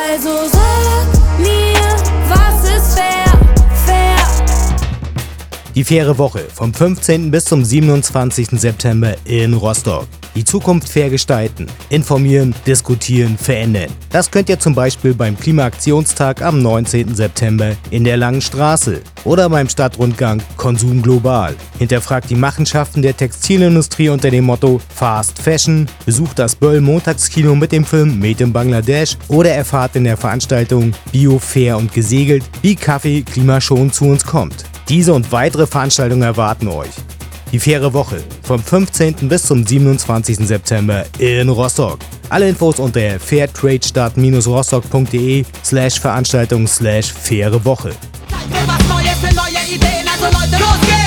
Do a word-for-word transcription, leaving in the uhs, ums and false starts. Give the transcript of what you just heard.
Also sag mir, was ist fair, fair? Die faire Woche vom fünfzehnten bis zum siebenundzwanzigsten September in Rostock. Die Zukunft fair gestalten, informieren, diskutieren, verändern. Das könnt ihr zum Beispiel beim Klimaaktionstag am neunzehnten September in der Langen Straße oder beim Stadtrundgang Konsum Global. Hinterfragt die Machenschaften der Textilindustrie unter dem Motto Fast Fashion, besucht das Böll Montagskino mit dem Film Made in Bangladesch oder erfahrt in der Veranstaltung Bio, Fair und Gesegelt, wie Kaffee klimaschonend zu uns kommt. Diese und weitere Veranstaltungen erwarten euch. Die faire Woche vom fünfzehnten bis zum siebenundzwanzigsten September in Rostock. Alle Infos unter fairtradestadt-rostock.de slash Veranstaltung slash faire Woche. Was Neues für neue Ideen, also Leute, los geht's!